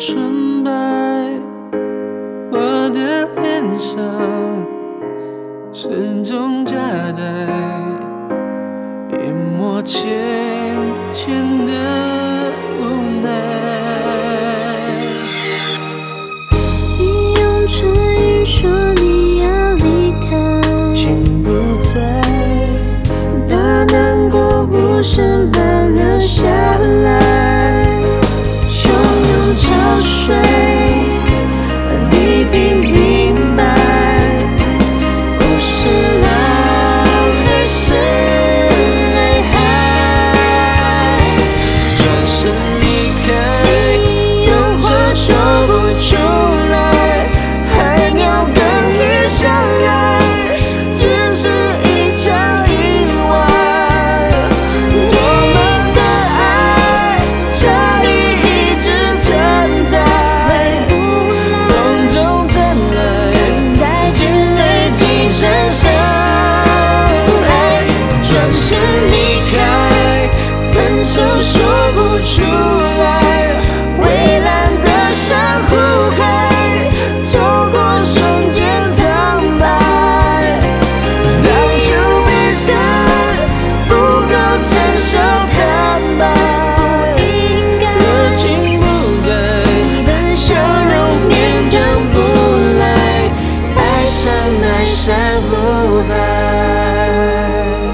纯白，我的脸上始终夹带一抹浅浅的无奈。 你用唇语说你要离开， 心不在， 那难过无声般流下来，汹涌潮水让你听明白，不是浪而是泪海。 转身离开， 有话说不出来，海鸟跟鱼相爱，只是一场意外。我们的爱差异一直存在， 风中传来， 带进累积成伤害。转身离开，分手说不出来，蔚蓝的珊瑚海，错过瞬间苍白。当初彼此不够成熟坦白，不应该， 热情不在， 你的笑容勉强不来，爱上那珊瑚海。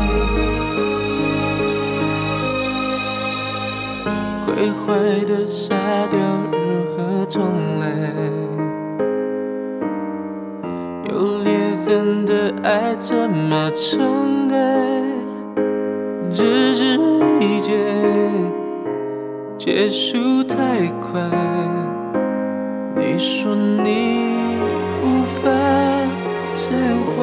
毁坏的沙雕如何重来？有裂痕的爱怎么重盖？只是一切结束太快。你说你无法释怀。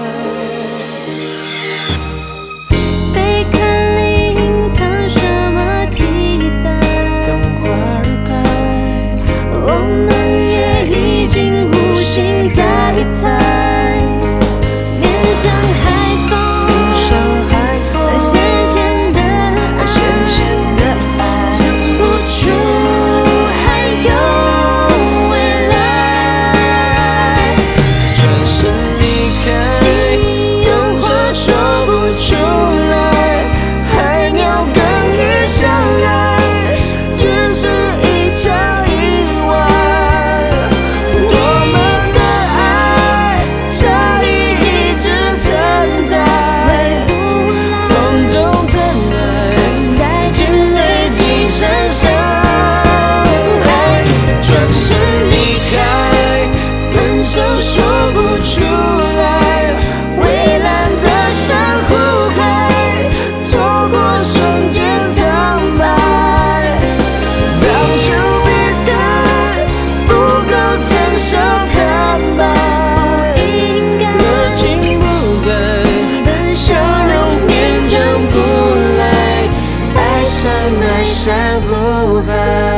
贝壳里隐藏什么期待？ 等花儿开， 我们也已经无心再猜。面向海风， 上海风， 那咸咸的爱， 咸咸的爱， 想不出还有未来。 转身离开， 有话说不出来，海鸟跟鱼相爱，只是一场意外。我们的爱差异一直存在， 风中尘埃， 带进累积成伤害。转身离开，分手说不出来，蔚蓝的珊瑚海，错过瞬间苍白。当初彼此不够成熟坦白，不应该， 热情不在， 你的笑容勉强不来，爱上那珊瑚海。